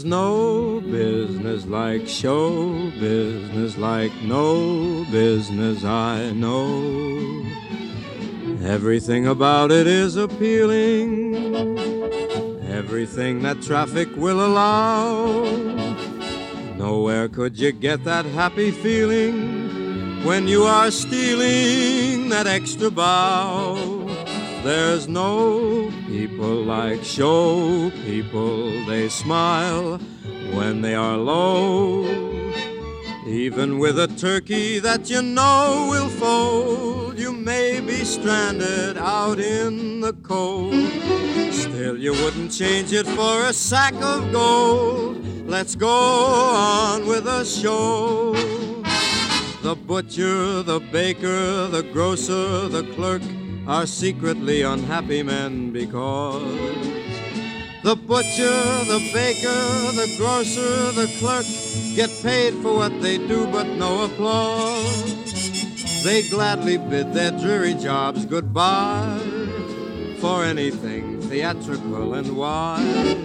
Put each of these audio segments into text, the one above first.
There's no business like show business, like no business I know. Everything about it is appealing, everything that traffic will allow. Nowhere could you get that happy feeling when you are stealing that extra bow. There's no people like show people. They smile when they are low. Even with a turkey that you know will fold, you may be stranded out in the cold. Still you wouldn't change it for a sack of gold. Let's go on with the show. The butcher, the baker, the grocer, the clerk are secretly unhappy men because the butcher, the baker, the grocer, the clerk get paid for what they do but no applause. They gladly bid their dreary jobs goodbye for anything theatrical and wise.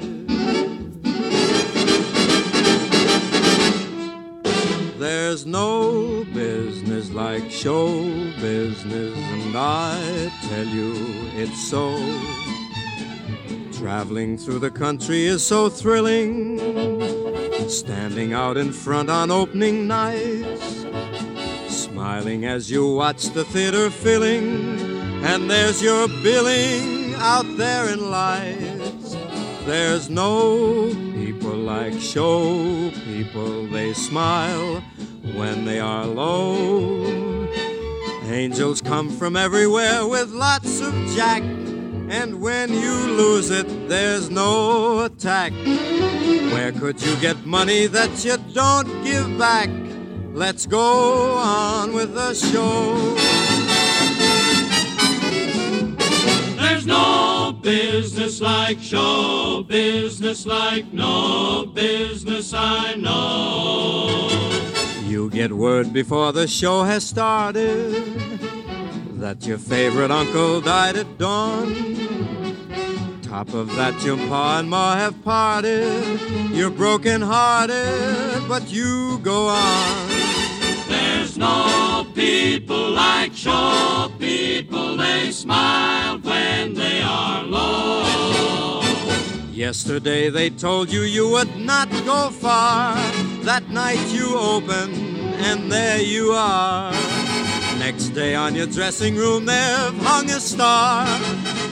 There's no business like show business, and I tell you it's so. Traveling through the country is so thrilling, standing out in front on opening nights, smiling as you watch the theater filling, and there's your billing out there in lights. There's no people like show people. They smile when they are low. Angels come from everywhere with lots of jack, and when you lose it, there's no attack. Where could you get money that you don't give back? Let's go on with the show. There's no business like show business, like no business I know. You get word before the show has started that your favorite uncle died at dawn. Top of that, your pa and ma have parted. You're broken hearted, but you go on. There's no people like show people. They smile when they are low. Yesterday they told you you would not go far. That night you open and there you are. Next day on your dressing room they've hung a star.